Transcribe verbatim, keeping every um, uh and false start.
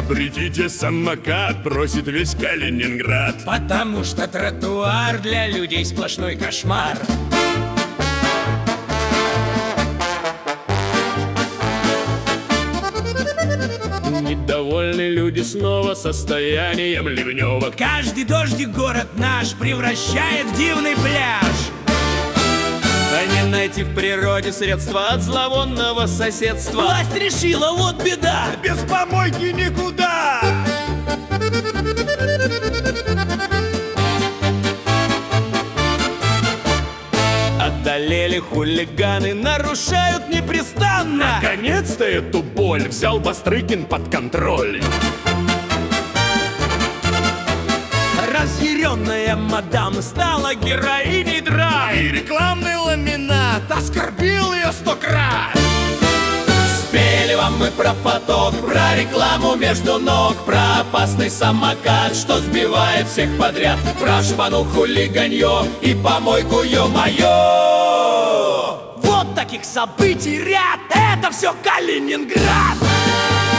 Запретите самокат, просит весь Калининград. Потому что тротуар для людей сплошной кошмар. Недовольны люди снова состоянием ливневок. Каждый дождик город наш превращает в дивный пляж. А не найти в природе средства от зловонного соседства. Власть решила, вот беда, без помойки никуда. Одолели хулиганы, нарушают непрестанно. Наконец-то эту боль взял Бастрыкин под контроль. Разъяренная мадам стала героиней драм. И рекламный ламинат оскорбил ее сто крат. Спели вам мы про поток, про рекламу между ног, про опасный самокат, что сбивает всех подряд, про шпану хулиганье и помойку, ё-моё. Вот таких событий ряд, это все Калининград.